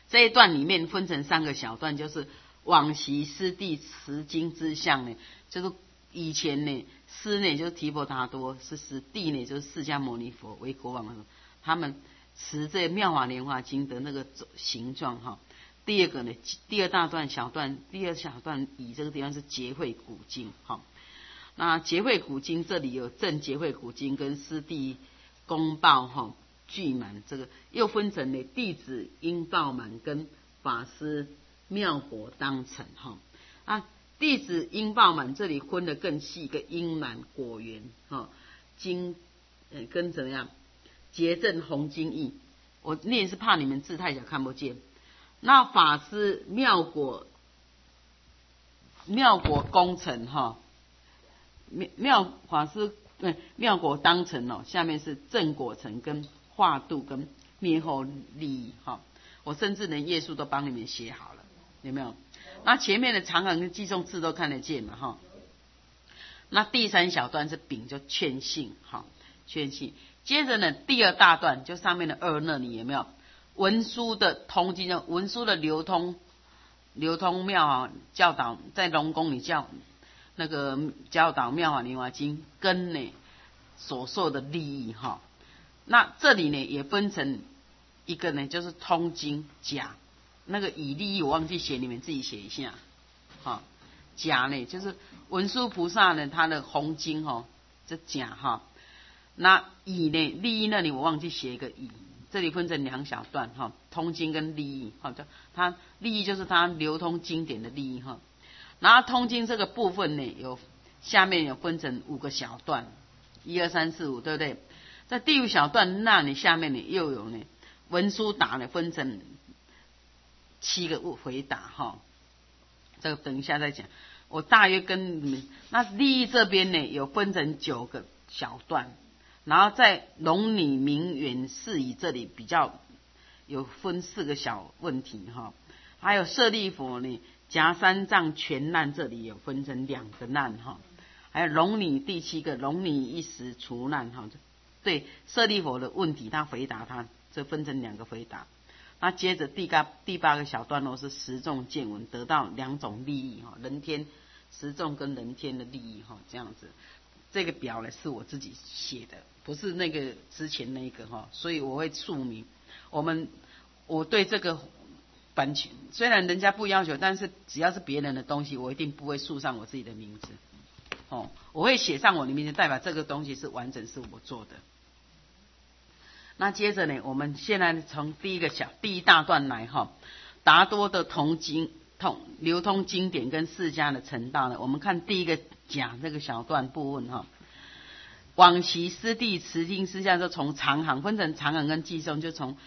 这一段里面分成3个小段，就是往昔师地持经之相呢，就是以前呢，师呢就是提婆达多是师，地呢就是释迦牟尼佛为国王的时候，他们持这妙法莲华经的那个形状哈。第二个呢，第二小段以这个地方是结会古经哈。那结会古经这里有正结会古经跟师地公报哈具满，这个又分成了弟子应报满跟法师妙果当成哈。啊，弟子应报满这里分得更细，一个应满果园哈，经跟怎么样结正弘经义，我念是怕你们字太小看不见。那法师妙果功成哈。法师妙果当成哦，下面是正果成跟化度跟灭后利益哈。我甚至连页数都帮你们写好了，有没有？那前面的长行跟记诵字都看得见嘛哈。那第3小段是丙，就劝信哈，劝信。接着呢，第2大段就上面的2那里有没有文书的通经，文书的流通妙啊，教导在龙宫里教导妙法莲华经跟呢所受的利益哈。那这里呢也分成一个呢就是通经甲，那个以利益我忘记写，你们自己写一下哈。甲呢就是文殊菩萨呢他的弘经哈，这甲哈。那以呢利益那里我忘记写一个以，这里分成2小段哈，通经跟利益哈，它利益就是它流通经典的利益哈。然后通经这个部分呢，下面有分成5个小段，1、2、3、4、5，对不对？在第5小段那里下面呢，又有呢文殊答呢分成7个回答哈，这个等一下再讲。我大约跟你们，那利益这边呢有分成9个小段，然后在龙女明远事宜这里比较有分4个小问题哈，还有舍利佛呢。夹三藏全难这里有分成2个难哈，还有龙女第7个龙女一时除难哈，对舍利佛的问题他回答他，这分成2个回答。那接着第8个小段落是十众见闻，得到2种利益哈，人天十众跟人天的利益哈，这样子。这个表呢是我自己写的，不是那个之前那个哈，所以我会注明我对这个。版权虽然人家不要求，但是只要是别人的东西，我一定不会附上我自己的名字。哦，我会写上我的名字，代表这个东西是完整是我做的。那接着呢，我们现在从第1大段来哈，达多的流通经典跟释迦的成道呢，我们看第1个甲这个小段部分哈。往昔师地持经释迦就从长行分成长行跟记诵，就从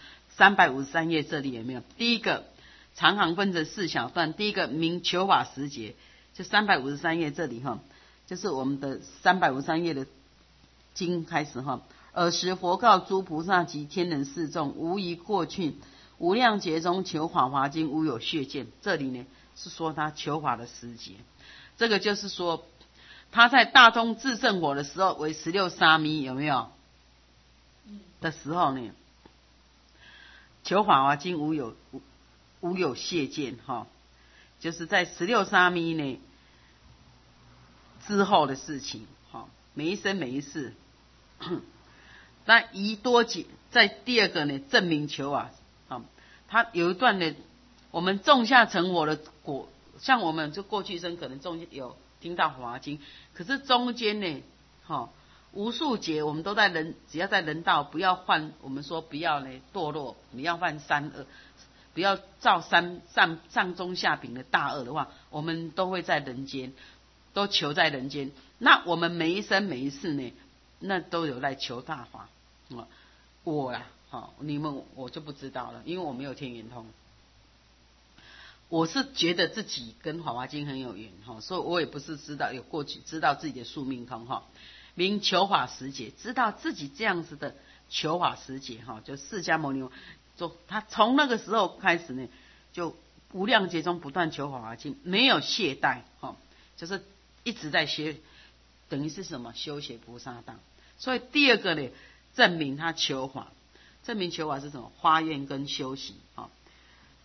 353页这里有没有？第1个。长行分成4小段，第1个名求法时节，就353页这里哈，就是我们的353页的经开始哈。尔时佛告诸菩萨及天人世众，无疑过去无量劫中求法华经无有血见。这里呢是说他求法的时节，这个就是说他在大通智胜火的时候为16沙弥有没有？的时候呢，求法华经无有谢见哈，就是在16沙弥呢之后的事情哈，每一生每一世。那宜多解在第2个呢证明求啊，他有一段呢，我们种下成火的果，像我们就过去生可能有听到华经，可是中间呢，无数劫我们都在只要在人道，不要犯，我们说不要呢堕落，你要犯3恶。不要造上中下品的大恶的话，我们都会在人间，都求在人间。那我们每一生每一世呢，那都有在求大法。我啦，你们我就不知道了，因为我没有天眼通。我是觉得自己跟法华经很有缘所以我也不是有过去知道自己的宿命通名求法时节，知道自己这样子的求法时节就释迦牟尼。他从那个时候开始呢，就无量劫中不断求法华经，没有懈怠就是一直在等于是什么修学菩萨道。所以第2个呢，证明他求法，证明求法是什么？发愿跟修行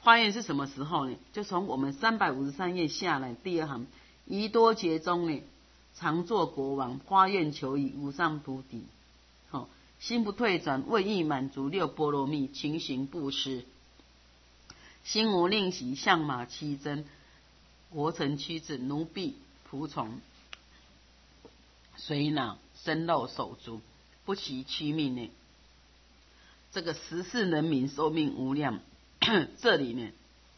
花愿是什么时候呢？就从我们353页下来第二行，宜多劫中呢，常作国王，花愿求以无上菩提。心不退转，为欲满足六波罗蜜，勤行布施。心无吝惜，相马欺真，国臣屈子，奴婢仆从，水脑身肉手足，不惜屈命呢。这个14人民寿命无量，这里呢，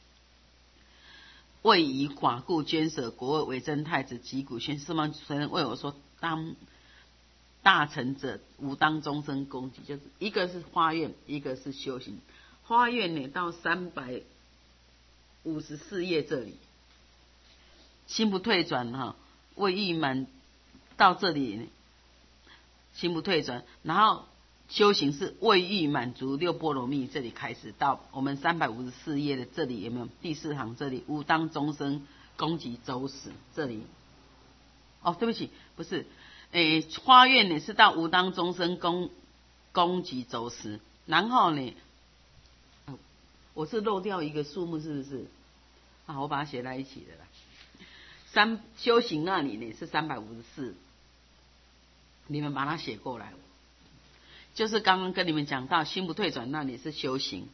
为以寡故捐舍国为真太子及古轩释迦随人为我说，当大成者吾当终身恭敬，就是一个是花愿，一个是修行。花愿呢到354页这里，心不退转哈，为欲满到这里呢，心不退转，然后修行是为欲满足六波罗蜜，这里开始到我们354页的这里有没有？第4行这里，吾当终身恭敬周始这里。哦，对不起，不是。花愿呢是到吾当终身恭敬周始，然后呢，我是漏掉一个数目，是不是？啊，我把它写在一起的啦。修行那里呢是354，你们把它写过来。就是刚刚跟你们讲到心不退转那里是修行，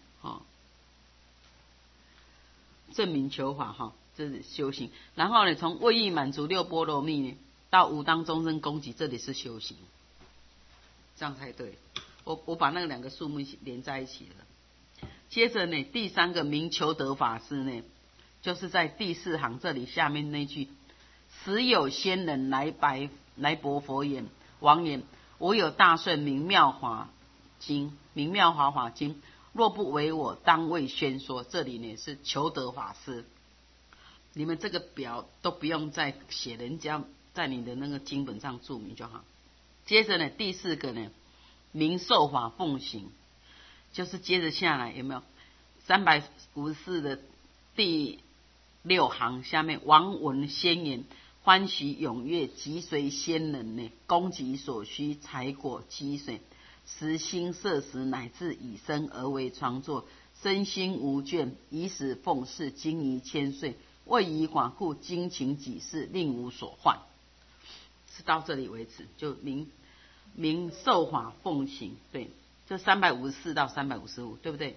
证明求法这是修行。然后呢，从为欲满足六波罗蜜呢，到吾当终身恭敬，这里是修行，这样才对。我把那两个数目连在一起了。接着呢，第3个名求得法师呢，就是在第4行这里下面那句：时有仙人来白佛言，王言，我有大顺明妙华经，明妙华华经，若不为我，当为宣说。这里呢是求得法师，你们这个表都不用再写，人家在你的那个经本上注明就好。接着呢，第4个呢，明受法奉行，就是接着下来有没有354的第6行下面，王闻仙言，欢喜踊跃，即随仙人呢，供给所需财果积水，时兴设食，乃至以身而为床座，身心无倦，以使奉事，经仪千岁，为以寡故，精勤己事，令无所患。是到这里为止，就明受法奉行。对，这354到355，对不对？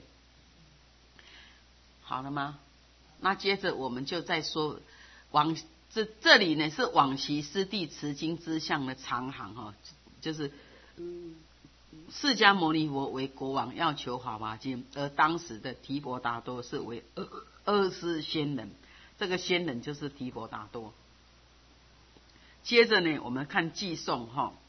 好了吗？那接着我们就再说这里呢是往昔师弟持经之相的长行就是释迦牟尼佛为国王，要求法华经，而当时的提婆达多是为阿斯仙人，这个仙人就是提婆达多。接着呢，我们看偈颂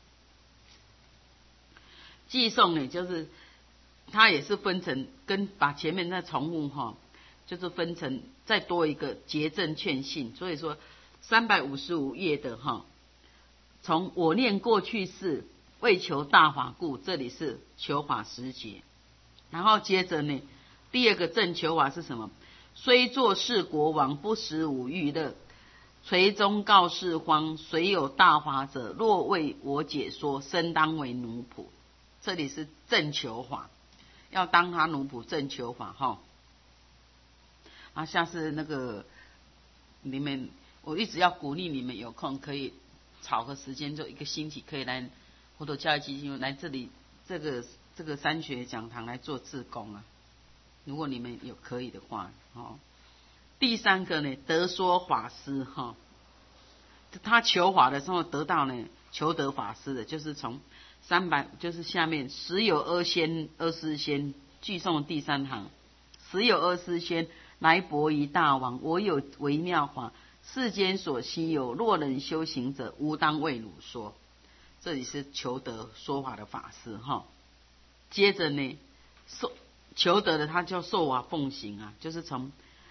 偈颂呢就是它也是分成跟把前面那重复就是分成再多一个结正劝信，所以说355页的从我念过去世，为求大法故，这里是求法时节。然后接着呢，第2个正求法是什么？虽作是国王，不食五欲乐，垂中告四方，谁有大法者，若为我解说，身当为奴仆。这里是正求法，要当他奴仆，正求法下次那个你们，我一直要鼓励你们有空可以找个时间，就1个星期可以来佛陀教育基金会来这里这个三学讲堂来做志工啊，如果你们有可以的话第3个呢，得说法师他求法的时候得到呢求得法师的，就是从300，就是下面时有阿斯仙，偈颂第3行，时有阿斯仙来博于大王，我有微妙法，世间所稀有，若能修行者，吾当为汝说。这里是求得说法的法师接着呢，求得的他叫受法奉行啊，就是从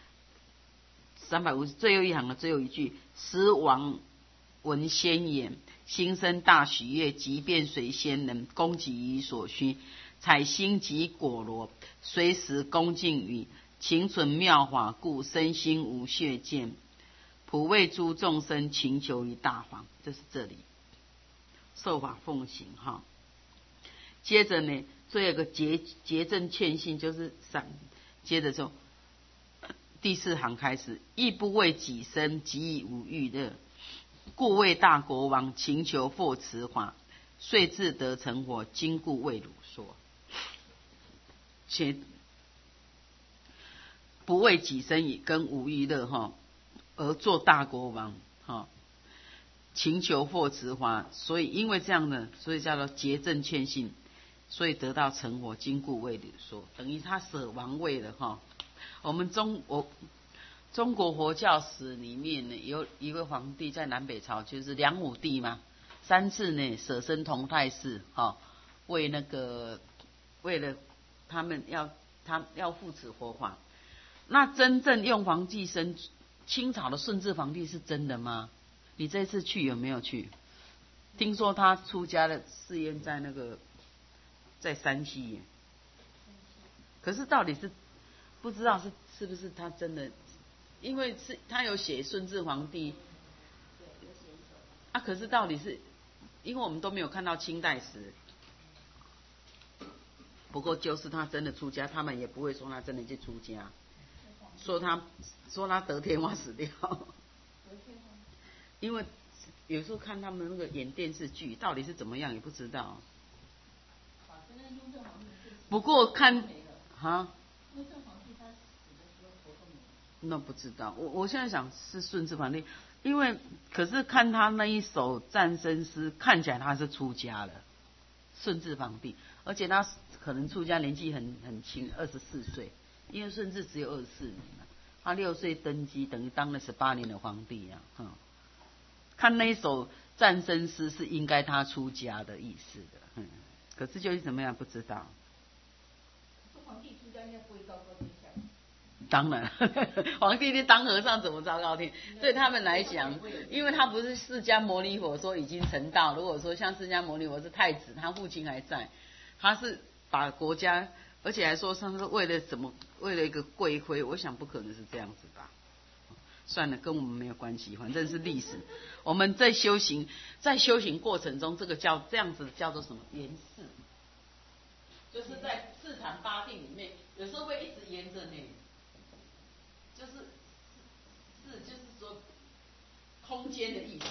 350最后一行的最后一句，时王闻仙言，心生大喜悦，即便随仙人，供给于所需，采心及果罗，随时恭敬于，勤存妙法故，身心无血见，普为诸众生勤求于大法。这是这里受法奉行接着呢，最后一个结正劝信，就是接着说第4行开始，亦不为己身，即以无欲乐，故为大国王，勤求获持法，遂自得成佛，今故为汝说。且不为己身也跟无欲乐哈，而做大国王哈，勤求获持法，所以因为这样呢，所以叫做结正劝信，所以得到成佛，今故为汝说。等于他舍王位了哈。我们中国佛教史里面呢，有一位皇帝在南北朝，就是梁武帝嘛，3次呢舍身同泰寺哈，为了他要护持佛法。那真正用皇帝身，清朝的顺治皇帝是真的吗？你这次去有没有去？听说他出家的寺院在山西耶，可是到底是不知道是不是他真的，因为是他有写顺治皇帝啊，可是到底是，因为我们都没有看到清代史。不过就是他真的出家，他们也不会说他真的去出家，说他得天花死掉，因为有时候看他们那个演电视剧，到底是怎么样也不知道。不过看啊，那不知道，我现在想是顺治皇帝，因为可是看他那一首战生诗，看起来他是出家了，顺治皇帝，而且他可能出家年纪很轻，24岁，因为顺治只有24年嘛，他6岁登基，等于当了18年的皇帝啊。看那一首战生诗是应该他出家的意思的，可是就是怎么样不知道。 皇帝出家应该不会昭告天下。 当然，皇帝当和尚怎么昭告天？对他们来讲，因为他不是释迦牟尼佛说已经成道，如果说像释迦牟尼佛是太子，他父亲还在，他是把国家，而且还说他是为了什么？为了一个贵妃，我想不可能是这样子吧。算了，跟我们没有关系，反正是历史。我们在修行过程中，这样子叫做什么？延世，就是在四禅八定里面，有时候会一直沿着呢，就是说空间的意思，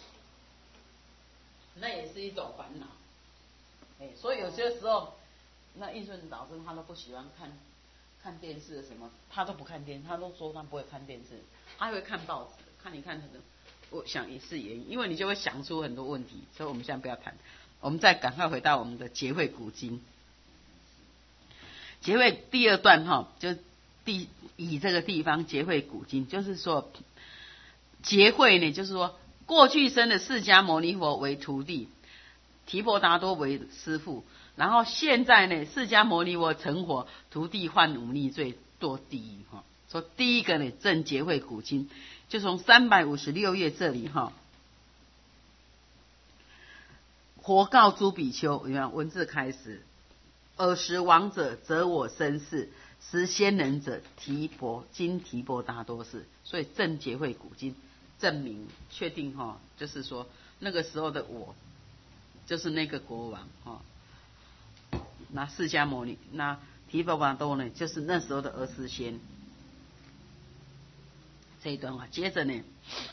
那也是一种烦恼。所以有些时候，那应顺老师他都不喜欢看电视什么，他都不看电视，他都说他不会看电视，他会看报纸，看可能，我想也是原因，因为你就会想出很多问题，所以我们现在不要谈，我们再赶快回到我们的结会古今。结会第2段哈，就以这个地方结会古今，就是说结会呢，就是说过去生的释迦牟尼佛为徒弟，提婆达多为师父，然后现在呢，释迦牟尼佛成佛，徒弟犯忤逆罪堕地狱哈。说第一个呢，正结会古今，就从356页这里哈。佛告诸比丘，你看文字开始，尔时王者择我身世，时先人者提婆达多是，所以正结会古今，证明确定哈，就是说那个时候的我，就是那个国王哈。那释迦牟尼，那提婆达多呢，就是那时候的儿时仙。这一段话，接着呢，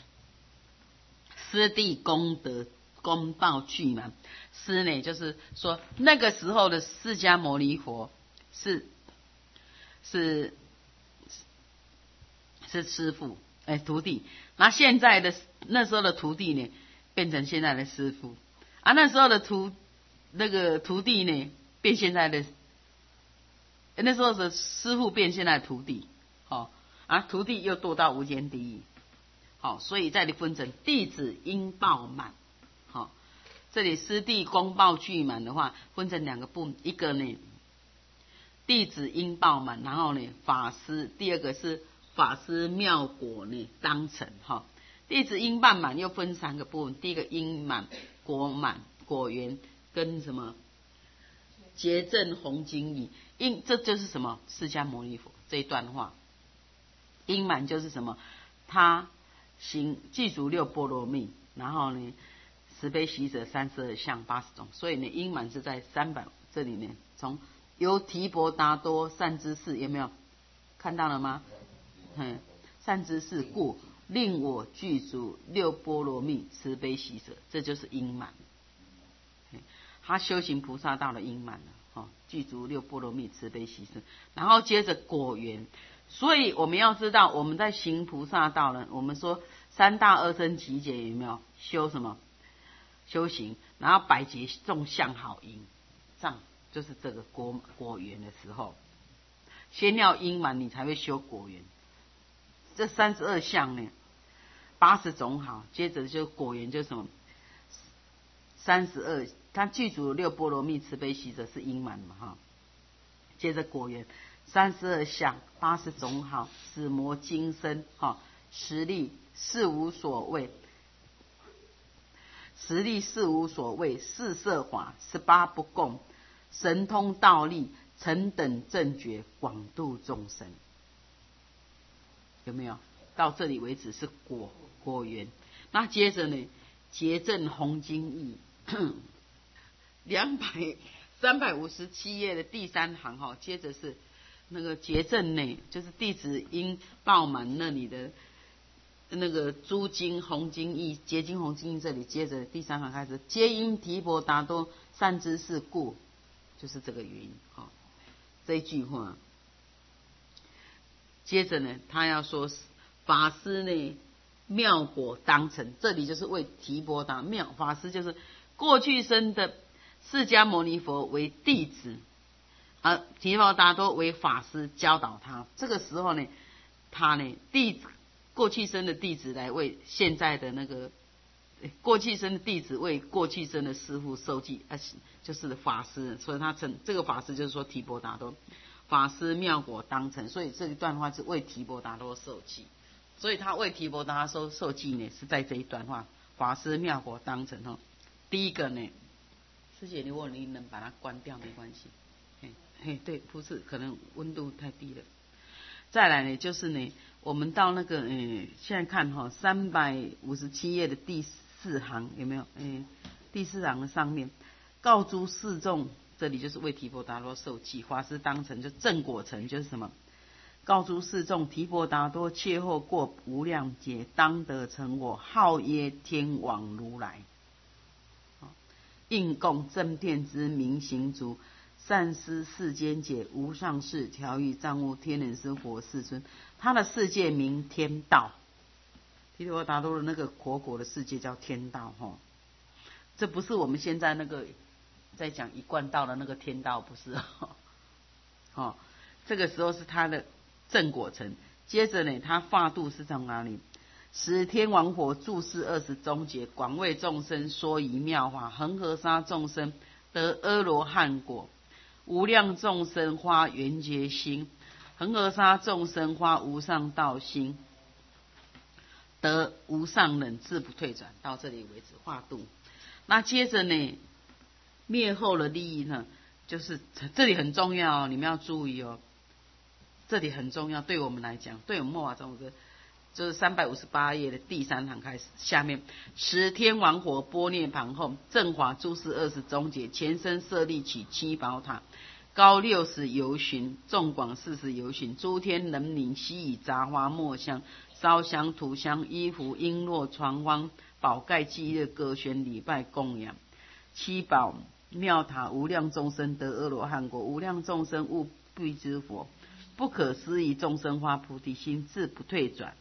师弟功德公报具满，师呢就是说那个时候的释迦牟尼佛是师父徒弟，那现在的那时候的徒弟呢变成现在的师父啊，那时候的徒弟呢变现在的，那时候的师父变现在的徒弟，徒弟又堕到无间地狱，所以这里分成弟子应报满，这里师弟公报具满的话，分成2个部分，一个呢弟子应报满，然后呢法师，第2个是法师妙果呢当成弟子应报满又分3个部分，第一个应满、果园跟什么结正弘经义，这就是什么释迦牟尼佛这一段话。应满就是什么？他具足6波罗蜜，然后呢，慈悲喜舍32相80种，所以呢，应满是在300这里面，从由提婆达多善知识有没有看到了吗？ 善知识故令我具足六波罗蜜慈悲喜舍，这就是因满。他修行菩萨道的因满了，具足六波罗蜜慈悲喜舍，然后接着果缘。所以我们要知道，我们在行菩萨道呢，我们说三大阿僧祇劫有没有修什么修行，然后百劫众相好因，这样就是这个果缘的时候，先要因满，你才会修果缘。这32相呢，80种好，接着就果缘就是什么32，他具足六波罗蜜慈悲喜舍是因满嘛哈，接着果缘32相80种好，使魔今生哈，实力事无所谓，实力事无所谓，四摄法18不共，神通道力成等正觉，广度众生。有没有？到这里为止是果缘。那接着呢，结正弘经义357页的第3行哈，接着是那个结正呢，就是弟子应报满那里的那个诸经弘经义，结经弘经义这里接着第3行开始，皆因提婆达多善知识故，就是这个原因哈。这一句话。接着呢，他要说法师呢妙果当成，这里就是为提婆达妙法师，就是过去生的释迦牟尼佛为弟子，而提婆达多为法师教导他。这个时候呢，他呢过去生的弟子来为现在的那个过去生的弟子为过去生的师父受记，就是法师，所以他称这个法师就是说提婆达多。法师妙果当成，所以这一段话是为提婆达多受记，所以他为提婆达多受记呢，是在这一段话，法师妙果当成哈。第一个呢，师姐，如果你能把它关掉没关系，对，不是，可能温度太低了。再来呢，就是呢，我们到那个现在看哈，357页的第4行有没有？第4行的上面，告诸四众。这里就是为提婆达多受记，法师当成就正果成，就是什么？告诸四众，提婆达多切后过无量劫，当得成我，号曰天王如来。应供正遍知明行足，善施世间解，无上士调御藏物，天人师佛世尊。他的世界名天道，提婆达多的那个活果的世界叫天道哈。这不是我们现在那个。在讲一贯道的那个天道不是这个时候是他的正果成。接着呢，他化度是从哪里？使天王佛住世20中劫，广为众生说仪妙法，恒河沙众生得阿罗汉果，无量众生发缘觉心，恒河沙众生发无上道心，得无上忍智不退转。到这里为止化度。那接着呢？灭后的利益呢，就是这里很重要哦，你们要注意哦，这里很重要，对我们来讲，对我们末法众生，就是358页的第3行开始，下面使天王火波涅盘后，正法诸事20中劫，前身设立起7宝塔，高60由旬，纵广40由旬，诸天人民悉以杂花末香、烧香、涂香、衣服、璎珞、床方、宝盖、祭乐、歌宣礼拜供养7宝妙塔，无量众生得阿罗汉果，无量众生悟必知佛，不可思议众生发菩提心，志不退转。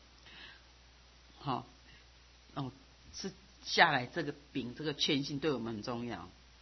是下来这个禀这个劝信对我们很重要。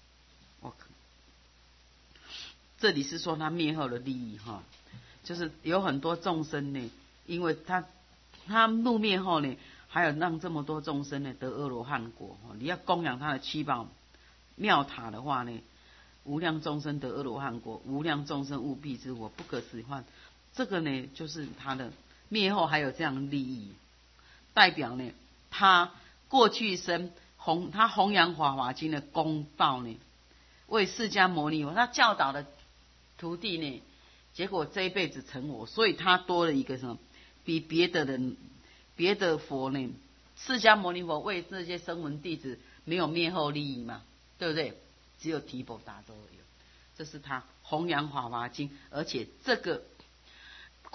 这里是说他灭后的利益哈，就是有很多众生呢，因为他入灭后呢，还有让这么多众生呢得阿罗汉果，你要供养他的7宝妙塔的话呢，无量众生得阿罗汉果，无量众生悟必知佛，不可思议幻。这个呢，就是他的灭后还有这样的利益，代表呢，他过去生他弘扬法华经的功报呢，为释迦牟尼佛他教导的徒弟呢，结果这一辈子成我，所以他多了一个什么？比别的佛呢，释迦牟尼佛为这些声闻弟子没有灭后利益嘛？对不对？只有提婆达多有，这是他弘扬法华经，而且这个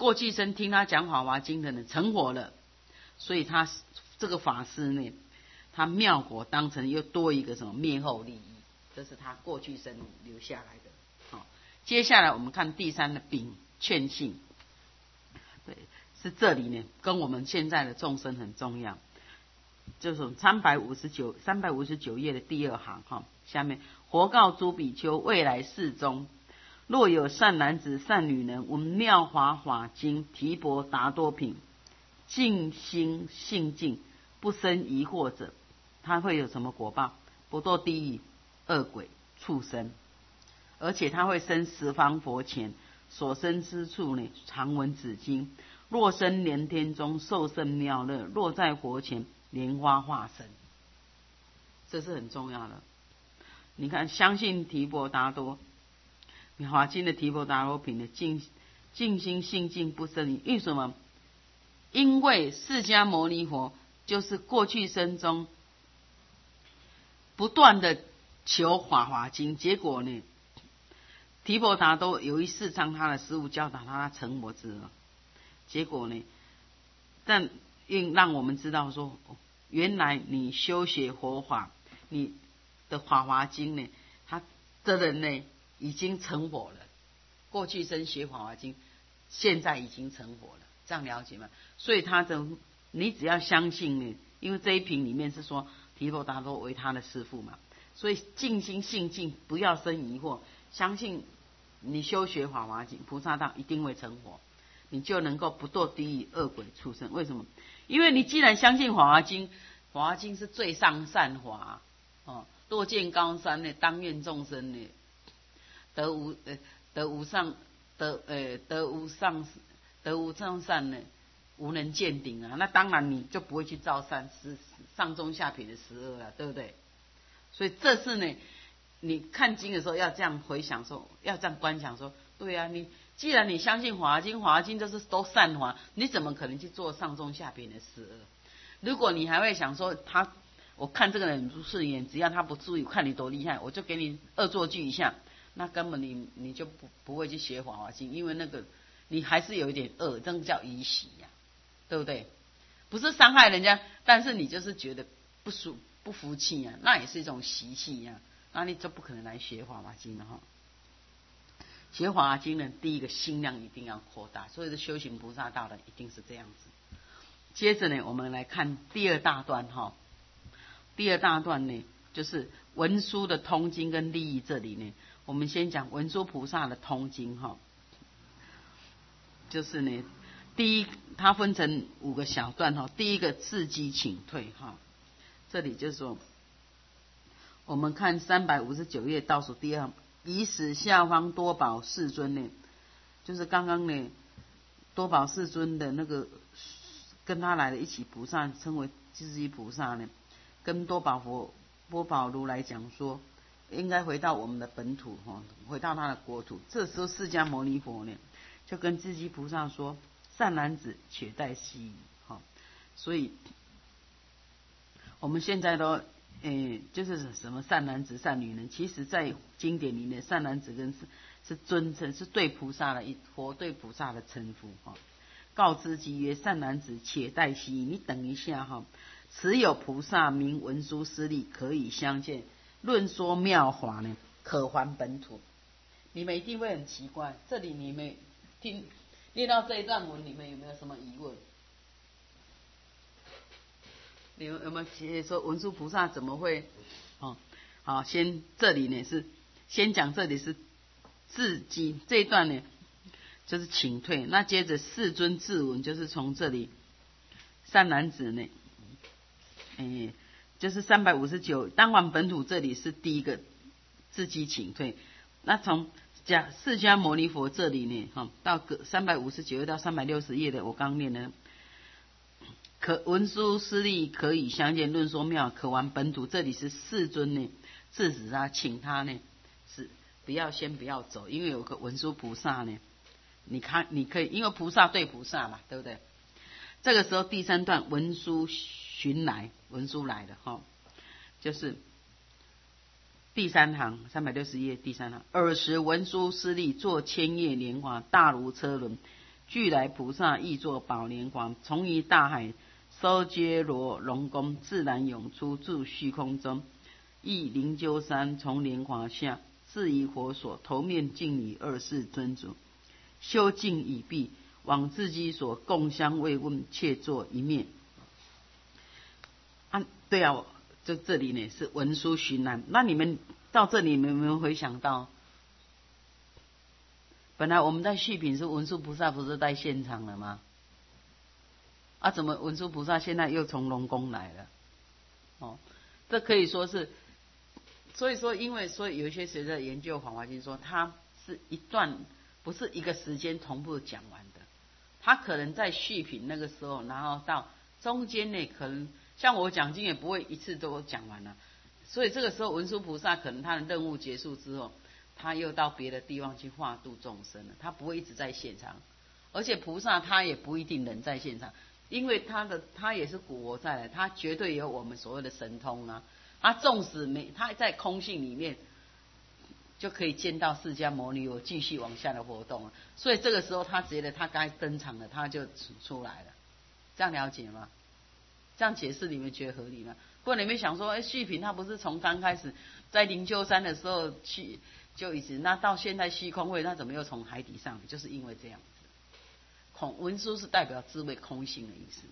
过去生听他讲《法华经》的人成佛了，所以他这个法师呢，他妙果当成又多一个什么灭后利益，这是他过去生留下来的。好，接下来我们看第三的秉劝信，对，是这里呢跟我们现在的众生很重要。就是359页的第二行哈，下面佛告诸比丘，未来世中，若有善男子、善女人闻妙法华经提婆达多品，尽心信敬，不生疑惑者，他会有什么果报？不堕地狱、恶鬼、畜生，而且他会生十方佛前，所生之处呢，常闻此经。若生莲天中，受胜妙乐；若在佛前，莲花化身。这是很重要的。你看，相信提婆达多华经的提婆达多品的尽心信敬不生疑，为什么？因为释迦牟尼佛就是过去生中不断的求法华经，结果呢，提婆达多有一世让他的师父教导他成佛之后，结果呢，但让我们知道说，原来你修学佛法，你的法华经呢，他的人呢已经成佛了。过去生学法华经，现在已经成佛了，这样了解吗？所以你只要相信呢，因为这一品里面是说提婆达多为他的师父嘛，所以尽心信敬，不要生疑惑，相信你修学法华经，菩萨道一定会成佛，你就能够不堕地狱、恶鬼、畜生。为什么？因为你既然相信法华经，法华经是最上善法哦，若见高山呢，当愿众生呢得无上善呢，无能见顶啊。那当然你就不会去造善，上中下品的12了，对不对？所以这是呢，你看经的时候要这样回想说，要这样观想说，对啊，你既然你相信法华经，法华经就是都善法，你怎么可能去做上中下品的12？如果你还会想说我看这个人不顺眼，只要他不注意，看你多厉害，我就给你恶作剧一下，那根本你就不会去学法华经，因为那个你还是有一点恶，这个叫疑喜呀，对不对？不是伤害人家，但是你就是觉得不服气呀，那也是一种习气呀，那你就不可能来学法华经了哈。学法华经呢，第一个心量一定要扩大，所以的修行菩萨道的一定是这样子。接着呢，我们来看第二大段哈。第二大段呢，就是文殊的通经跟利益。这里呢，我们先讲文殊菩萨的通经哈。就是呢，第一，它分成5个小段哈。第一个自机请退哈，这里就是说，我们看359页倒数第2，以使下方多宝世尊呢，就是刚刚呢多宝世尊的那个跟他来的一起菩萨，称为自机菩萨呢，跟多宝如来讲说，应该回到我们的本土哈，回到他的国土。这时候释迦牟尼佛呢，就跟自机菩萨说：“善男子，且待息矣。”哈，所以我们现在都就是什么善男子、善女人，其实在经典里面，善男子跟是尊称，是对菩萨的佛对菩萨的称呼哈。告知即曰：“善男子，且待息矣。”你等一下哈。此有菩萨名文殊师利，可以相见，论说妙法呢，可还本土。你们一定会很奇怪，这里你们念到这一段文，你们有没有什么疑问？你们有没有说文殊菩萨怎么会？好，这里呢是先讲，这里是自机这一段呢，就是请退。那接着世尊自文，就是从这里善男子呢。就是359当还本土，这里是第一个自机请退。那从释迦牟尼佛这里呢，到359页到360页的我刚念的，文殊师利可以相见，论说妙可还本土。这里是世尊呢制止他，请他呢是先不要走，因为有个文殊菩萨呢，你可以，因为菩萨对菩萨嘛，对不对？这个时候第3段文殊文殊来了哈，就是第3行360页第3行。尔时文殊师利坐千叶莲华，大如车轮， 俱来菩萨亦作宝莲华，从于大海收揭罗龙宫，自然涌出住虚空中。亦灵鹫山从莲华下，至于佛所，头面敬礼二世尊主。修净已毕，往自己所共相慰问，切坐一面。对啊，就这里呢是文殊巡览。那你们到这里，你们有没有回想到？本来我们在续品是文殊菩萨不是在现场了吗？怎么文殊菩萨现在又从龙宫来了？这可以说是，所以有一些学者研究《法华经》说，它是一段，不是一个时间同步讲完的。他可能在续品那个时候，然后到中间呢，可能像我讲经也不会一次都讲完了。所以这个时候文殊菩萨可能他的任务结束之后，他又到别的地方去化度众生了，他不会一直在现场。而且菩萨他也不一定人在现场，因为他也是古我在的，他绝对有我们所谓的神通啊。他纵使他在空性里面就可以见到释迦牟尼有继续往下的活动了，所以这个时候他觉得他该登场了，他就出来了。这样了解吗？这样解释你们觉得合理吗？不过你们想说，续品他不是从刚开始在灵鹫山的时候去就一直，那到现在虚空位，他怎么又从海底上？就是因为这样子。文殊是代表智慧空性的意思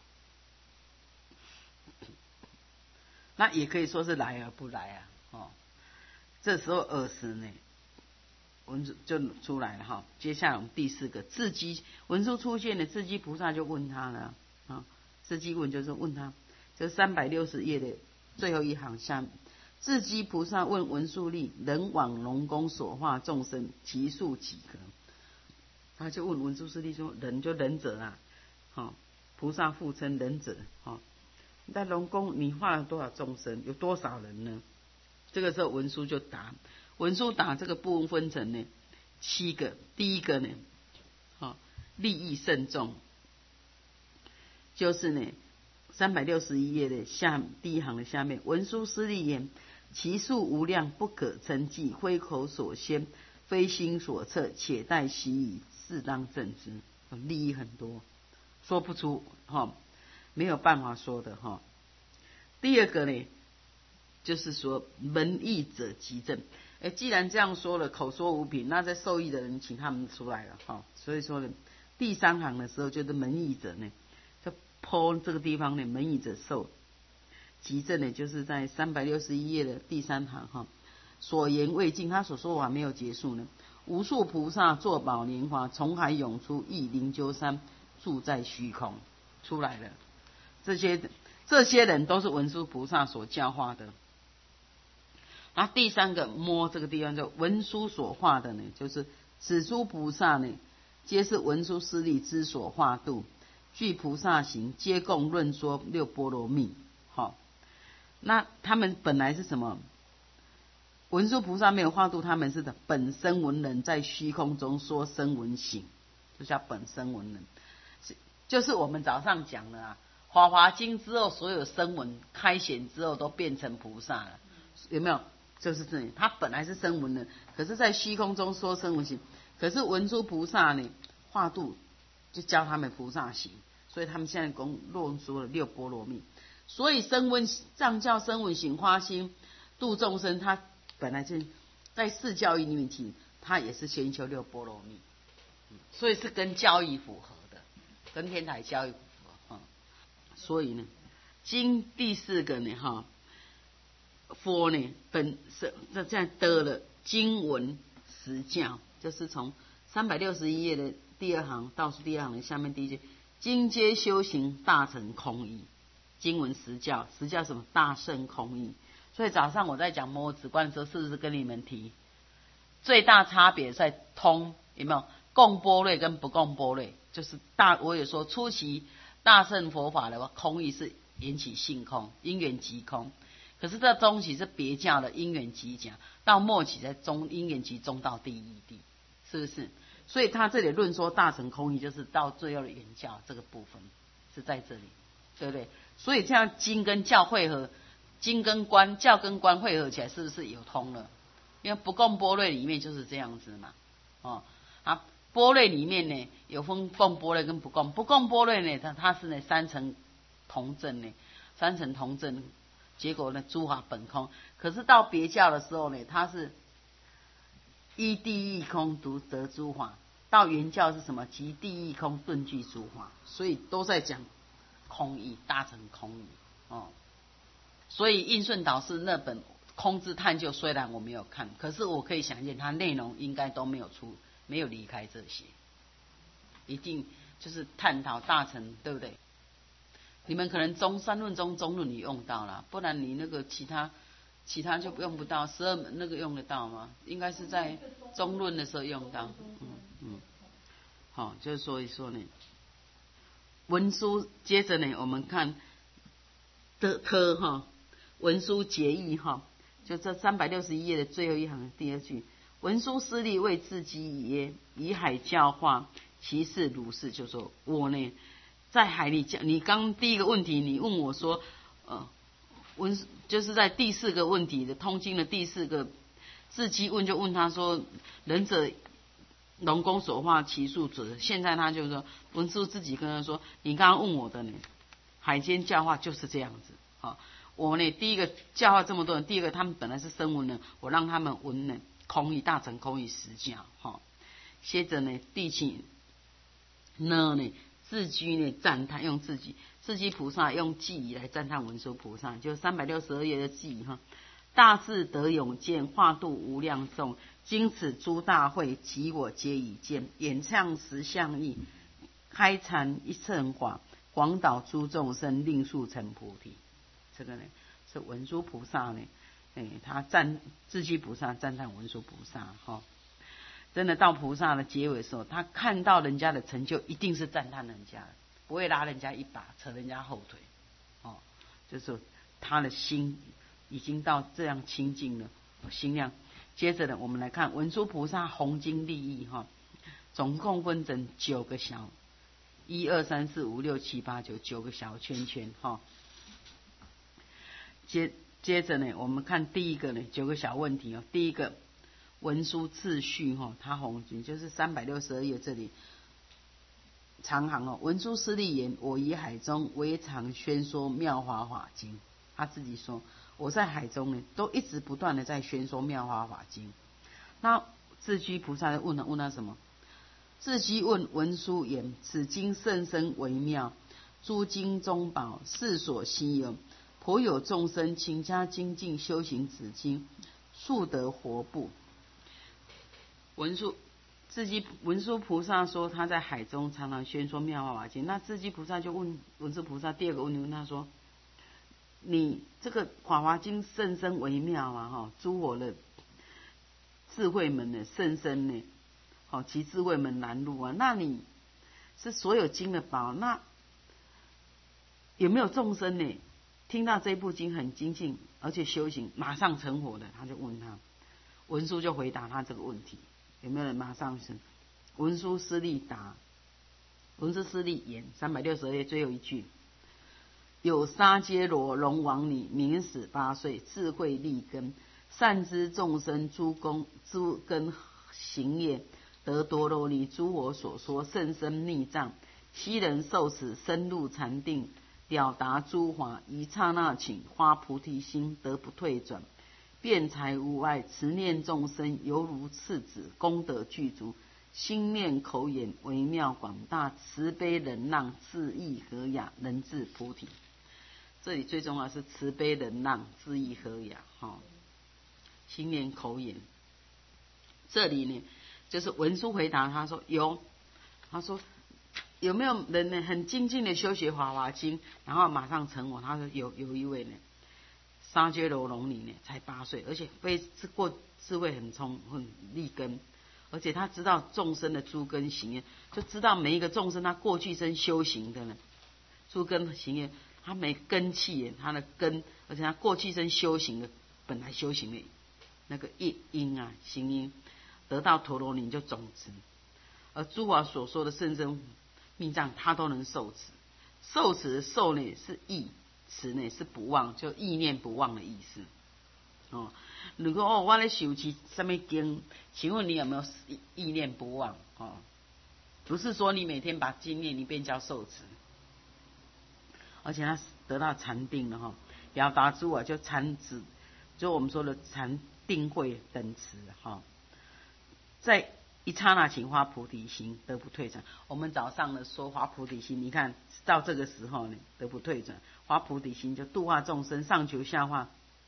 那也可以说是来而不来这时候20呢，文殊就出来了接下来我们第4个智积，文殊出现了，智积菩萨就问他了智积问就是问他，这360页的最后一行下面，智积菩萨问文殊力：人往龙宫所化众生，其数几何？他就问文殊师利说：人就仁者菩萨复称仁者在龙宫你化了多少众生？有多少人呢？这个时候文殊就答，文殊答这个部分分成呢7个。第一个呢利益甚重，就是呢361页的第一行的下面，文殊师利言：其数无量，不可称计，非口所宣，非心所测，且待习以适当证之。利益很多，说不出没有办法说的第二个呢，就是说门益者即证。既然这样说了，口说无凭，那在受益的人请他们出来了所以说呢，第3行的时候就是门益者呢，就剖这个地方呢，门益者受即证呢，就是在361页的第3行所言未尽，他所说法没有结束呢。无数菩萨坐宝莲华，从海涌出，亦灵鹫山住在虚空，出来了。这些人都是文殊菩萨所教化的。那第3个摸这个地方，就文殊所化的呢，就是此诸菩萨呢，皆是文殊师利之所化度，具菩萨行，皆共论说6波罗蜜。那他们本来是什么？文殊菩萨没有化度，他们是的本生闻人，在虚空中说声闻行，就叫本生闻人。就是我们早上讲的法华经之后，所有声闻开显之后都变成菩萨了，有没有？就是这里，他本来是声闻人，可是在虚空中说声闻行。可是文殊菩萨呢，化度就教他们菩萨行，所以他们现在共论说了6波罗蜜。所以声闻藏教声闻行花心度众生，他本来就在四教义里面提，他也是先修6波罗蜜，所以是跟教义符合的，跟天台教义符合所以呢，经第4个呢佛呢本是这样得了经文实教，就是从361页的第2行倒数第2行的下面第一句，经皆修行大乘空义。经文实教，实教什么？大乘空义。所以早上我在讲摩诃止观的时候，是不是跟你们提最大差别在通，有没有？共般若跟不共般若，就是我有说初期大乘佛法的话，空义是缘起性空，因缘即空。可是这中期是别教的因缘即讲，到末期在因缘即中到第一地，是不是？所以他这里论说大乘空义，就是到最后的原教这个部分是在这里，对不对？所以这样经跟教汇合，经跟观，教跟观汇合起来，是不是有通了？因为不共般若里面就是这样子嘛， 波类里面呢，有分共波类跟不共。不共波类呢，它是呢三层同证呢，三层同证，结果呢诸法本空。可是到别教的时候呢，它是依地义空独得诸法。到原教是什么？即地义空顿具诸法，所以都在讲空义，大乘空义哦。所以印顺导师那本《空之探究》，虽然我没有看，可是我可以想见，它内容应该都没有离开这些，一定就是探讨大乘，对不对？你们可能三论中中论你用到了，不然你那个其他就用不到。12门那个用得到吗？应该是在中论的时候用到。好，就是说一说呢，文殊接着呢，我们看的科哈。文殊结义哈，就这361页的最后一行第2句，文殊师利为自己曰：以海教化，其事如是。就说我呢，在海里教你。刚第一个问题，你问我说，就是在第4个问题的通经的第4个自己问，就问他说，仁者龙宫所化其数者。现在他就说，文殊自己跟他说，你刚刚问我的呢，海间教化就是这样子啊。我呢，第一个教化这么多人，第二个他们本来是声闻人，我让他们闻呢空义大乘空义实教哈。接着呢，第7呢自居呢赞叹，用自居菩萨用偈语来赞叹文殊菩萨，就362页的偈语哈。大智得永见，化度无量众，经此诸大会，及我皆已见。演唱实相义，开阐一乘法，广导诸众生，令速成菩提。这个呢是文殊菩萨呢，他自居菩萨赞叹文殊菩萨哈。真的到菩萨的结尾的时候，他看到人家的成就，一定是赞叹人家，不会拉人家一把，扯人家后腿哦。就是他的心已经到这样清净了，心量。接着呢，我们来看文殊菩萨弘经利益哈，总共分成9个小，1、2、3、4、5、6、7、8、9，9个小圈圈哈。接着呢，我们看第一个呢，9个小问题哦。第一个，文殊次序哈，他弘经就是362页这里长行哦。文殊师利言：我于海中唯常宣说妙法法经。他自己说，我在海中呢，都一直不断的在宣说妙法法经。那自居菩萨问他什么？自居问文殊言：此经甚深微妙，诸经中宝，世所稀有。颇有众生勤加精进修行此经，速得活不。文殊菩萨说，他在海中常常宣说妙法法经。那自居菩萨就问文殊菩萨第2个问题，问他说：你这个法华经甚深微妙啊，哈，诸我的智慧门呢甚深呢，好，其智慧门难入啊。那你是所有经的宝，那有没有众生呢？听到这部经很精进，而且修行马上成佛的，他就问他，文殊就回答他这个问题，有没有人马上成？文殊师利答，文殊师利言，362页最后一句，有沙揭罗龙王女，明始8岁，智慧利根，善知众生诸根行业，得多罗尼诸我所说甚深密藏，昔人受此深入禅定，了达诸法，一刹那请发菩提心，得不退转，辩才无碍，持念众生犹如赤子，功德具足，心念口眼微妙广大，慈悲忍让，智意和雅，能至菩提。这里最重要是慈悲忍让，智意和雅哈，心念口眼。这里呢，就是文殊回答他说有，他说有没有人呢很精进的修学法华经，然后马上成佛？他说有一位呢，沙揭罗龙女呢才8岁，而且过智慧很利根，而且他知道众生的诸根行业，就知道每一个众生他过去生修行的呢，诸根行业，他没根器，他的根，而且他过去生修行的本来修行的那个因啊行因，得到陀罗尼就种子，而诸法所说的甚深密藏，他都能受持。受持的受呢是意，持呢是不忘，就意念不忘的意思。哦，如果我在修持什么经，请问你有没有意念不忘？哦， 不是说你每天把经念你便叫受持，而且他得到禅定了哈，表达出啊就禅止，就我们说的禅定慧等持哈，在一刹那请发菩提心，得不退转。我们早上呢说发菩提心，你看到这个时候呢得不退转，发菩提心就度化众生，上求下化，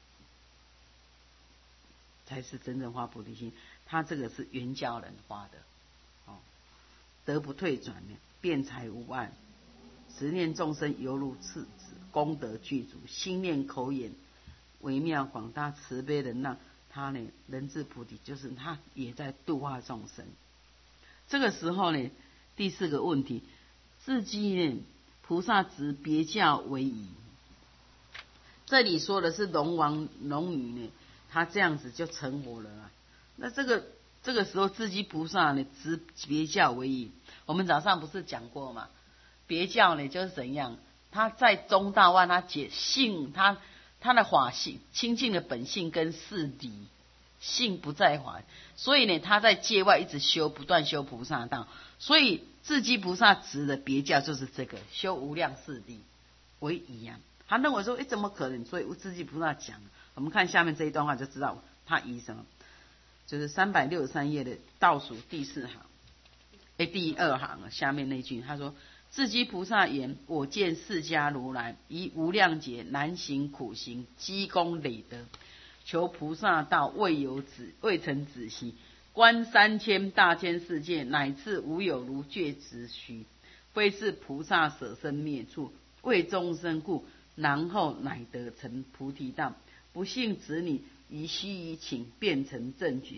才是真正发菩提心。他这个是原教人发的，哦，得不退转呢，辩才无碍，执念众生犹如赤子，功德具足，心念口眼微妙广大，慈悲忍让。他呢，人至菩提，就是他也在度化众生。这个时候呢，第四个问题，自己呢，菩萨执别教为宜。这里说的是龙王龙女呢，他这样子就成佛了啦。那这个时候，自己菩萨呢，执别教为宜。我们早上不是讲过吗？别教呢，就是怎样？他在中大万，他解性他的法性清净的本性跟事理性不在法，所以呢他在界外一直修，不断修菩萨道。所以自己菩萨执的别教就是这个修无量事理为宜啊。他认为说，怎么可能？所以自己菩萨讲，我们看下面这一段话就知道他宜什么，就是363页的倒数第4行，第2行下面那句，他说。自己菩萨言：我见释迦如来以无量劫难行苦行，积功累德，求菩萨道未曾止息，观3000大千世界，乃至无有如觉之虚，非是菩萨舍身灭处，为众生故，然后乃得成菩提道。不信子女宜须臾请，变成正觉。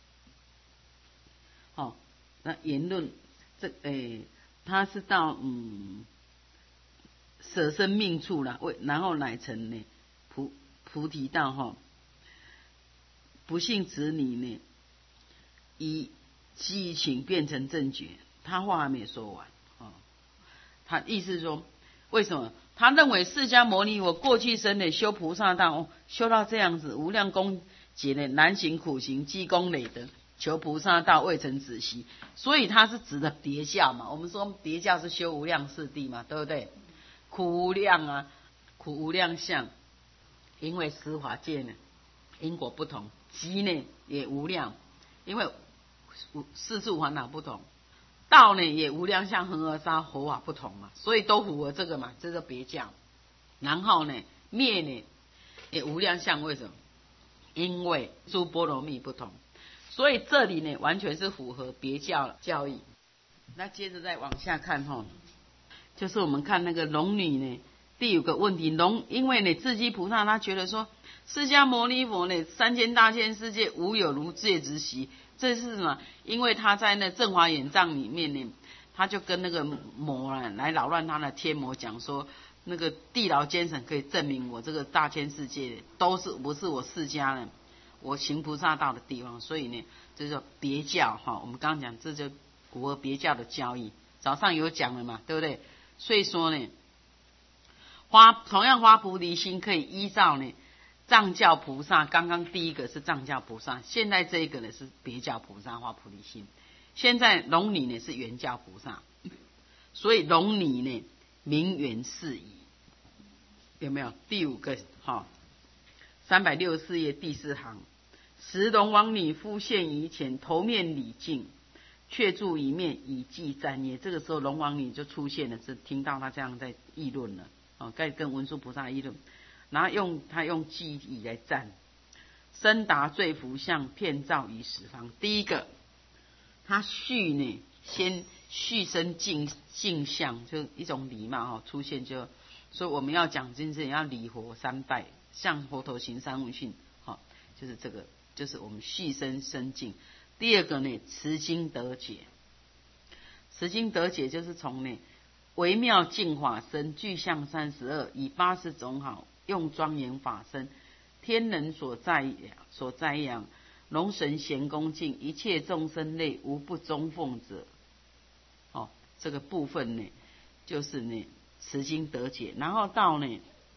那言论他是到舍身命处了，然后乃成呢菩提道哈。不信子女呢，以激情变成正觉。他话还没说完他意思说，为什么？他认为释迦牟尼佛过去生的修菩萨道，修到这样子无量功劫呢，难行苦行，积功累德。求菩萨道未曾止息，所以他是指的别教嘛。我们说别教是修无量世谛嘛，对不对？苦无量啊，苦无量相，因为十法界呢因果不同，集呢也无量，因为世俗烦恼不同，道呢也无量相，恒河沙佛法不同嘛，所以都符合这个嘛，这是别教。然后呢灭呢也无量相，为什么？因为诸波罗蜜不同。所以这里呢，完全是符合别教教义。那接着再往下看就是我们看那个龙女呢，第5个问题，因为呢，自己菩萨他觉得说，释迦牟尼佛呢，3000大千世界无有如界之息，这是什么？因为他在那正华眼藏里面呢，他就跟那个魔来扰乱他的天魔讲说，那个地牢监审可以证明我这个大千世界都是不是我释迦呢？我行菩萨道的地方，所以呢，这叫别教我们刚刚讲，这就符合别教的教义。早上有讲了嘛，对不对？所以说呢，同样发菩提心，可以依照呢藏教菩萨。刚刚第一个是藏教菩萨，现在这一个呢是别教菩萨发菩提心。现在龙女呢是原教菩萨，所以龙女呢名缘是宜，有没有？第5个364页第4行。时龙王女复现于前，头面礼敬，却住一面以记赞业。这个时候龙王女就出现了，是听到他这样在议论了该跟文殊菩萨议论，然后他用记忆来赞。深达最福相，遍照于十方。第一个，他先续生敬相，就一种礼貌出现，就所以我们要讲真正要礼佛3拜，向佛陀行3问讯就是这个，就是我们续生生敬。第2个呢，持经得解。持经得解就是从呢微妙净法身，具相32，以80种好，用庄严法身，天人所栽养，龙神咸恭敬，一切众生类无不中奉者。这个部分呢，就是呢持经得解，然后到呢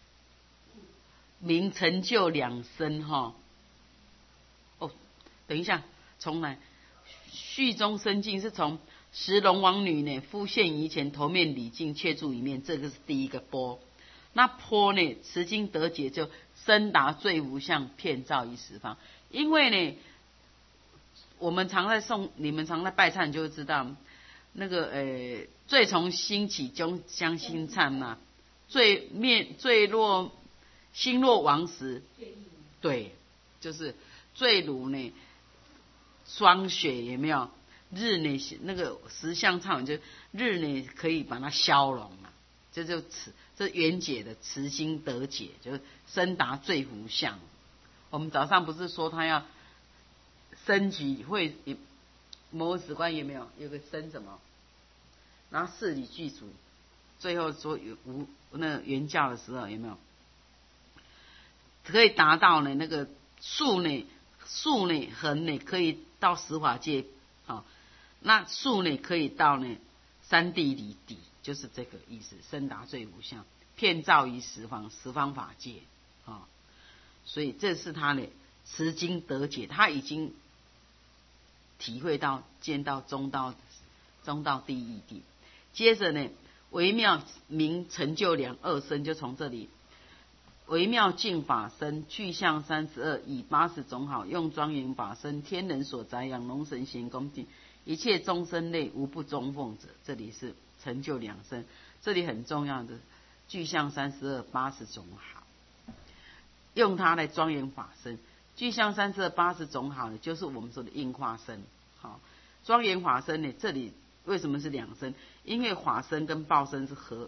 明成就2身等一下，重来。续中生敬是从时龙王女呢，复现于前，头面礼敬，却住一面，这个是第一个波。那波呢，持经得解，就深达最无相，遍照于十方。因为呢，我们常在你们常在拜忏，就会知道那个最从兴起终将心忏嘛，最落心落亡时，对，就是坠如呢霜雪，有没有？日呢那个实相忏，就日呢可以把它消融了，这圆解的慈心得解，就是深达最无相。我们早上不是说他要升级会摩止观有没有？有个升什么？然后四理具足，最后说无那圆教的时候有没有？可以达到呢那个数呢恒呢可以到十法界，好，那数呢可以到呢三地理底，就是这个意思。深达最无相，遍照于十方法界啊，所以这是他的持经得解，他已经体会到见到中道第一地。接着呢，微妙明成就两二身，就从这里。微妙净法身，具相32，以80种好，用庄严法身，天人所载养，龙神贤恭敬，一切众生类无不中奉者。这里是成就两身，这里很重要的，具相32 80种好，用它来庄严法身。具相32 80种好呢，就是我们说的应化身。好，庄严法身呢，这里为什么是两身？因为法身跟报身是合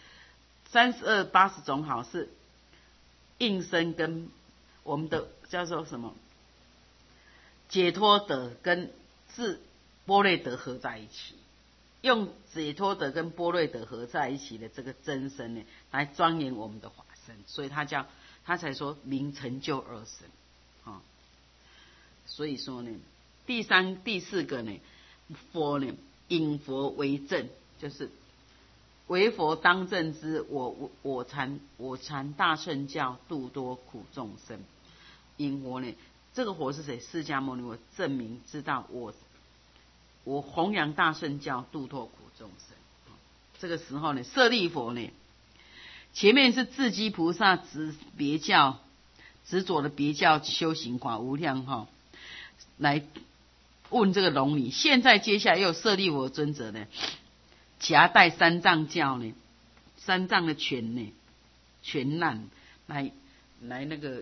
，32 80种好是应身跟我们的叫做什么解脱德跟波罗德合在一起，用解脱德跟波罗德合在一起的这个真身呢，来庄严我们的法身，所以他才说名成就二身啊。所以说呢，第三第四个呢，佛呢引佛为证，就是为佛当证之，我禅大圣教，度多苦众生。引佛呢，这个佛是谁？释迦牟尼佛证明知道我弘扬大圣教，度脱苦众生。这个时候呢，舍利佛呢，前面是智积菩萨执着的别教修行法无量哈，来问这个龙女。现在接下来又有舍利佛尊者呢，夹带三藏教呢，三藏的全难来那个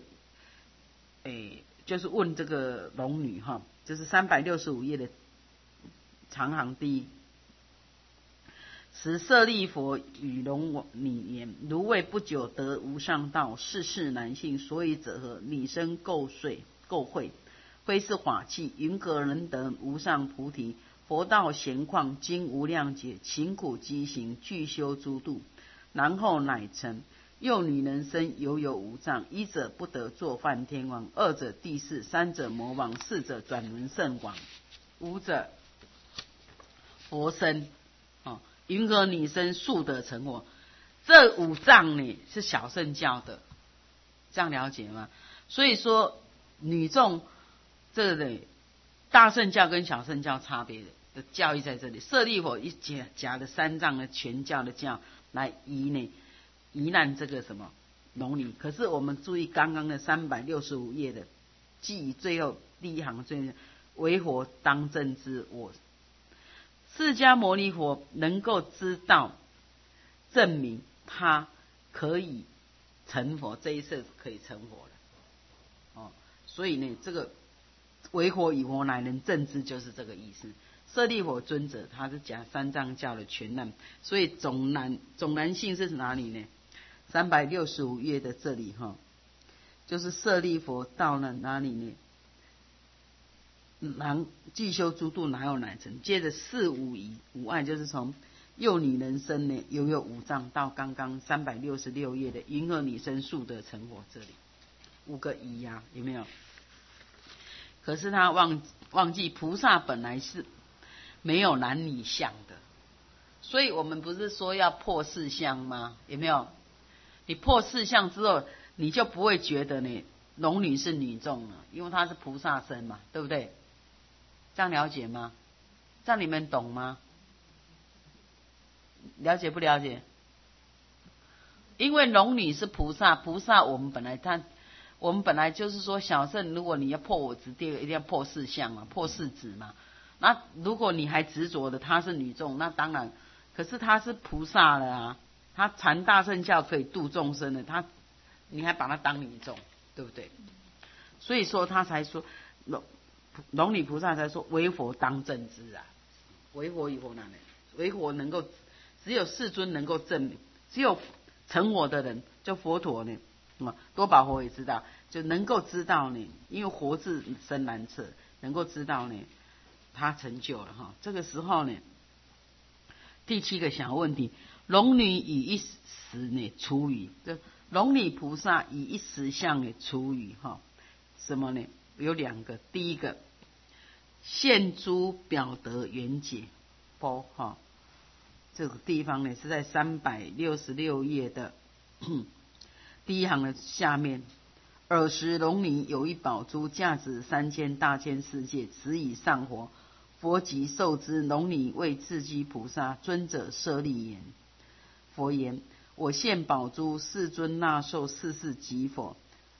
就是问这个龙女哈，就是365页的长行第一。时舍利佛与龙女言：如为不久得无上道，世难信，所以者何？你身垢秽，非是法器，云何能得无上菩提？佛道闲旷，经无量劫，勤苦积行，具修诸度，然后乃成。又女人身犹有无障，一者不得作梵天王，二者地势，三者魔王，四者转轮圣王，五者佛身。云何女身速得成佛？这五障呢是小乘教的，这样了解吗？所以说女众这个大乘教跟小乘教差别的教义在这里。舍利佛一假的三藏的全教的教来疑难这个什么龙女。可是我们注意刚刚的365页的记忆最后第一行最为佛当证之，我释迦牟尼佛能够知道证明他可以成佛，这一世可以成佛了所以呢，这个为佛以佛乃能证之，就是这个意思。舍利佛尊者他是讲三藏教的全难，所以总难性是哪里呢？365页的这里就是舍利佛到了哪里呢？具修诸度，哪有乃成？接着四无疑无碍，就是从幼女人身呢犹有五障，到刚刚366页的云何女身速得成佛，这里五个疑呀，有没有？可是他忘记菩萨本来是没有男女相的，所以我们不是说要破四相吗？有没有？你破四相之后，你就不会觉得呢龙女是女众了，因为她是菩萨身嘛，对不对？这样了解吗？这样你们懂吗？ 了解不了解？因为龙女是菩萨，菩萨我们本来就是说小圣，如果你要破我执，第二个一定要破四相嘛，破四执嘛。那如果你还执着的他是女众，那当然，可是他是菩萨了啊，他传大乘教可以度众生的，你还把他当女众，对不对？所以说他才说龙女菩萨才说为佛当正知啊，为佛以佛难呢？为佛能够只有世尊能够证明，只有成佛的人，就佛陀呢，多宝佛也知道，就能够知道呢，因为活字深难测，能够知道呢，他成就了哈。这个时候呢，第7个小问题，龙女以一时呢出语，这龙女菩萨以一时相呢出语哈，什么呢？有2个，第一个现诸表得圆解波哈。这个地方呢是在366页的第1行的下面。尔时龙女有一宝珠，价值3000大千世界，此以上佛。佛即受之。龙女为自居菩萨，尊者舍利言：佛言：我现宝珠，世尊纳受世世即佛。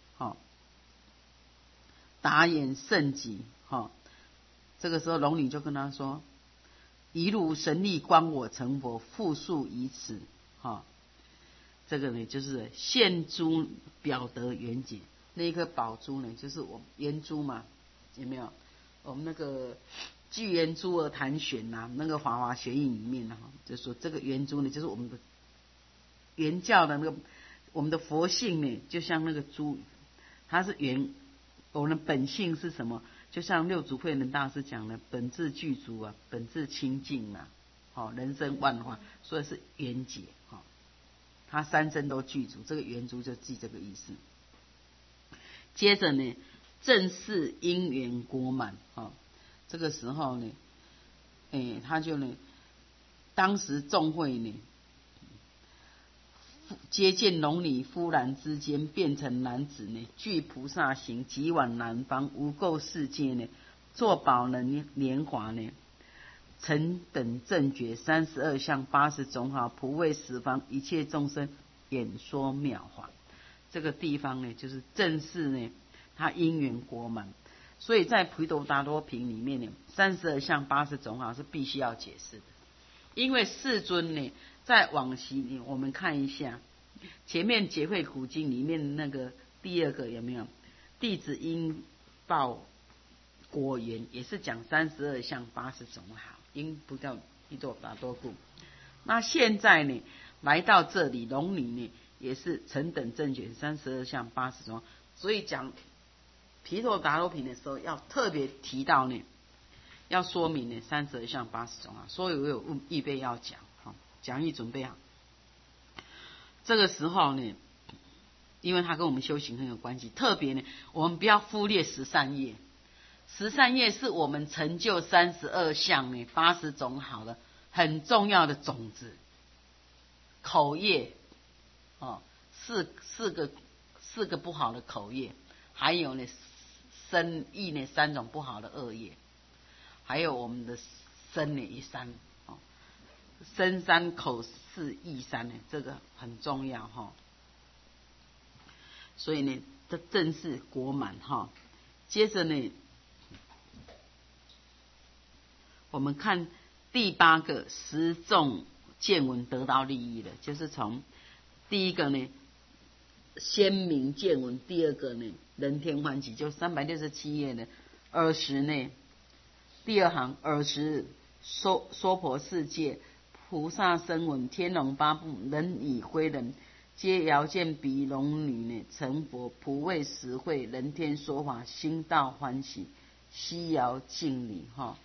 答言甚极。这个时候龙女就跟他说：一如神力观我成佛，复数以此。这个呢就是现珠表得圆解，那一颗宝珠呢就是我们圆珠嘛，有没有？我们那个聚圆珠而谈玄呐，那个华华学印里面呢，就说这个圆珠呢就是我们的圆教的那个我们的佛性呢，就像那个珠，它是圆，我们的本性是什么？就像六祖慧能大师讲的，本自具足啊，本自清净啊，人生万化，所以是圆解哈。他3身都具足，这个圆珠就记这个意思。接着呢，正是因缘果满哈，这个时候呢，他就呢，当时众会呢，接见龙女，忽然之间变成男子呢，具菩萨行，即往南方无垢世界呢，作宝能莲华呢，成等正觉32相80种好，普为十方一切众生演说妙法。这个地方呢，就是正是呢，他因缘果满，所以在毗陀达多品里面呢，32相80种好是必须要解释的，因为世尊呢。在往昔我们看一下前面结会古经里面那个第2个有没有？弟子因报果缘，也是讲32相80种好，因不叫毗陀达多故。那现在呢，来到这里，龙女呢也是成等正觉32相80种，所以讲毗陀达多品的时候，要特别提到呢，要说明呢32相80种啊，所以我有预备要讲。讲义准备好，这个时候呢，因为它跟我们修行很有关系，特别呢，我们不要忽略13业。13业是我们成就32相呢80种好的很重要的种子。口业四个不好的口业，还有呢身意呢3种不好的恶业，还有我们的身呢一3。身3口4意3呢，这个很重要哈。所以呢，这正是果满哈。接着呢，我们看第8个十众见闻得到利益了，就是从第1个呢鲜明见闻，第2个呢人天欢喜，就367页的尔时呢，第2行尔时娑婆世界。菩萨声闻天龙8部人以非人，皆遥见彼龙女呢成佛，普为实惠，人天说法，心道欢喜，悉遥敬礼哈。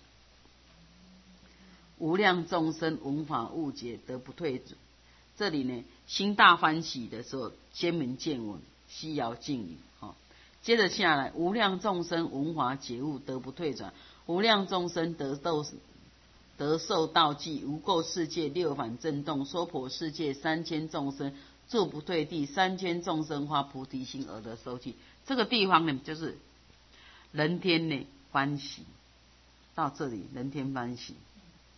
无量众生闻法误解，得不退转。这里呢，心大欢喜的时候，鲜明见闻，悉遥敬礼哈。接着下来，无量众生闻法解悟，得不退转。无量众生得受道济，无垢世界6反震动，娑婆世界3000众生住不退地，3000众生发菩提心而得受记。这个地方呢，就是人天呢欢喜，到这里人天欢喜，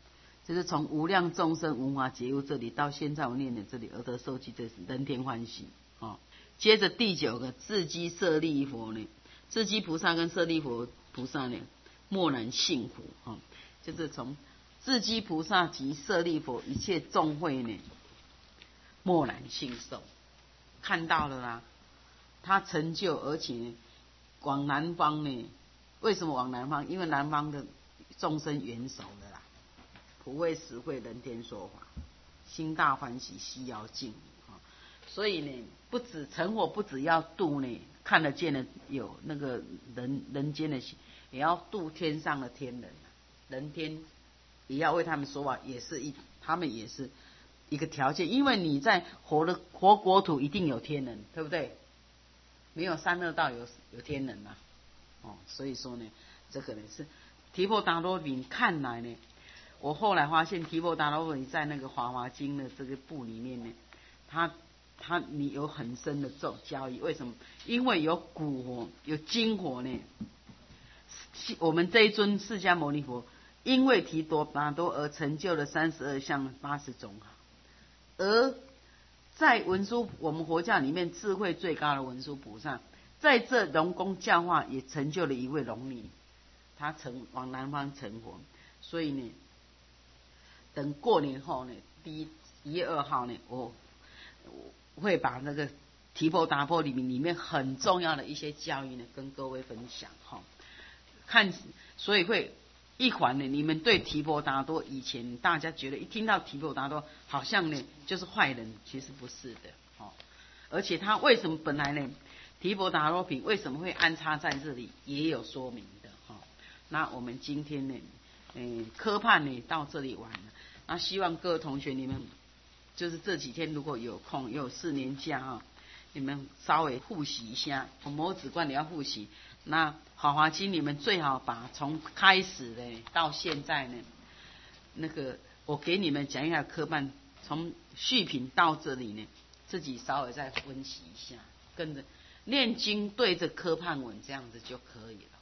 就是从无量众生无法觉悟这里到现在我念的这里而得受记，这是人天欢喜哦。接着第9个自机舍利佛呢，自机菩萨跟舍利佛菩萨呢，默然信服哦，就是从自机菩萨及舍利佛一切众会呢，默然信受，看到了啦，他成就，而且呢往南方呢，为什么往南方？因为南方的众生圆熟了啦，普为实惠人天说法，心大欢喜悉要尽啊！所以呢，不止成佛，不止要度呢看得见的有那个人间的，也要度天上的天人，人天也要为他们说法，他们也是一个条件，因为你在活国土一定有天人，对不对？没有三恶道有天人嘛？哦，所以说呢，这个呢是提婆达多比看来呢。我后来发现提婆达多比在那个《华华经》的这个部里面呢，你有很深的教义。为什么？因为有古火，有今火呢。我们这一尊释迦牟尼佛，因为提婆达多而成就了32相80种好，而在文殊我们佛教里面智慧最高的文殊菩萨，在这龙宫教化也成就了一位龙女，他往南方成佛。所以呢，等过年后呢，1月2号呢，我会把那个提婆达多里面很重要的一些教义呢，跟各位分享哈。所以会一环呢，你们对提婆达多以前大家觉得一听到提婆达多好像呢就是坏人，其实不是的哦。而且他为什么本来呢，提婆达多品为什么会安插在这里，也有说明的哈。那我们今天呢，科判呢到这里完了。那希望各位同学你们就是这几天如果有空，有4年假啊，你们稍微复习一下。我们只管你要复习。那《华华经》你们最好把从开始呢到现在呢，那个我给你们讲一下科判，从序品到这里呢，自己稍微再分析一下，跟着念经对着科判文这样子就可以了。